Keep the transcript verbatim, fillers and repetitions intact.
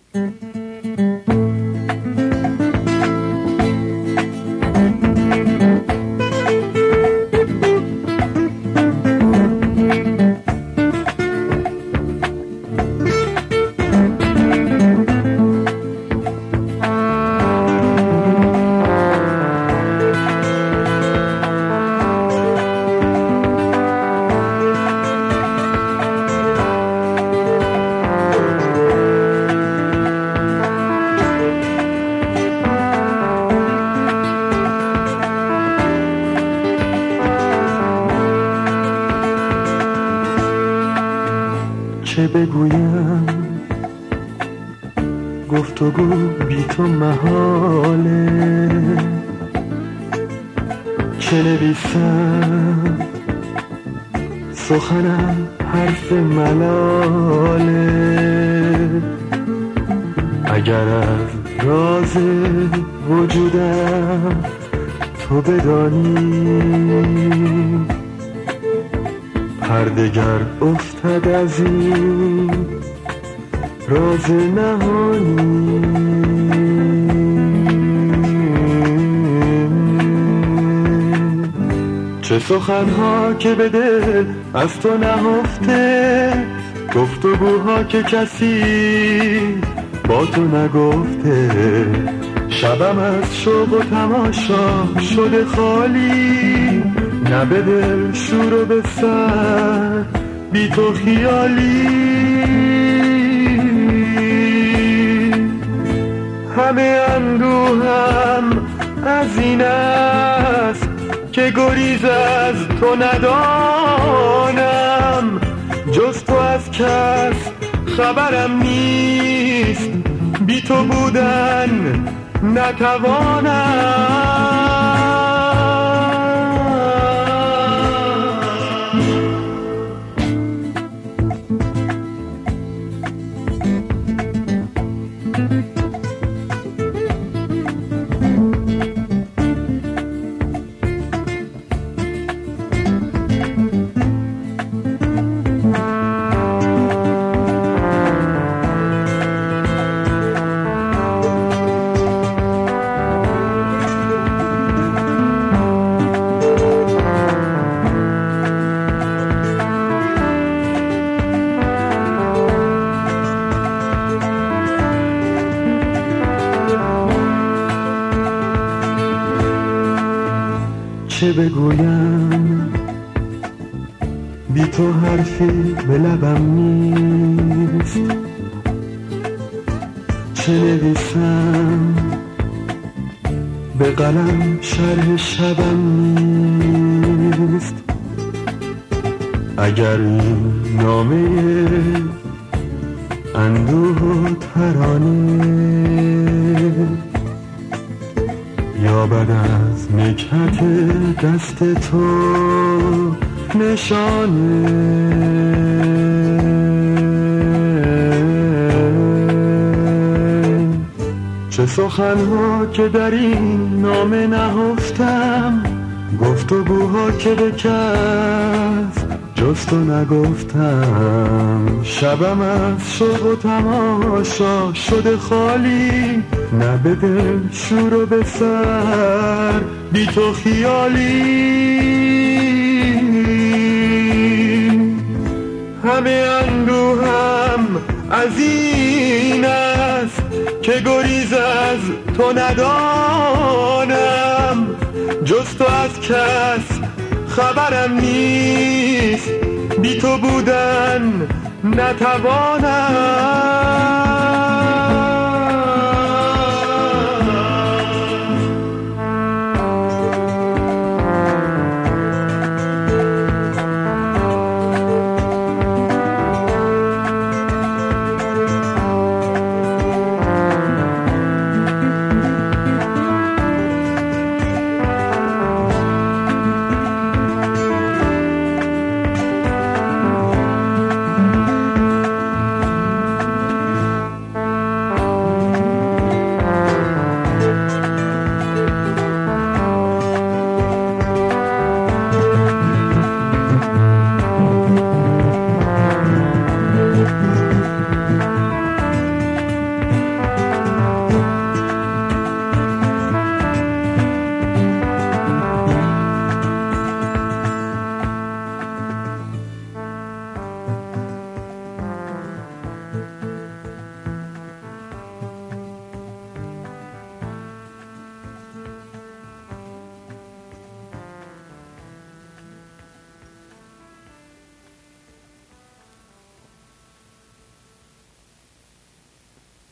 چه بگویم گفتگو بی تو محاله، چه نویسم سخنم حرف ملاله. اگر از راز وجودم تو بدانی، پردگر افتد از این راز نهانی. چه سخنها که به دل از تو نهفته، گفتگوها که کسی با تو نگفته. شبم از شوق و تماشا شده خالی، نه به دل شور و به سر بی تو خیالی. همه اندوهم از این است که گریز از تو ندانم، جز تو از کس خبرم نیست، بی تو بودن نتوانم. چه بگویم بی تو حرفی به لبم نیست، چه نویسم به قلم شرح شبم نیست. اگر این نامه اندوه و ترانه یابد از نکهت دست تو نشانه، چه سخنها که در این نامه نهفتم، گفتگوها که به کس جز تو نگفتم. شبم از شوق و تماشا شده خالی، نه به دل شور و به سر بی تو خیالی. همه اندوهم از این است که گریز از تو ندانم، جز تو از کس خبرم نیست، بی تو بودن نتوانم.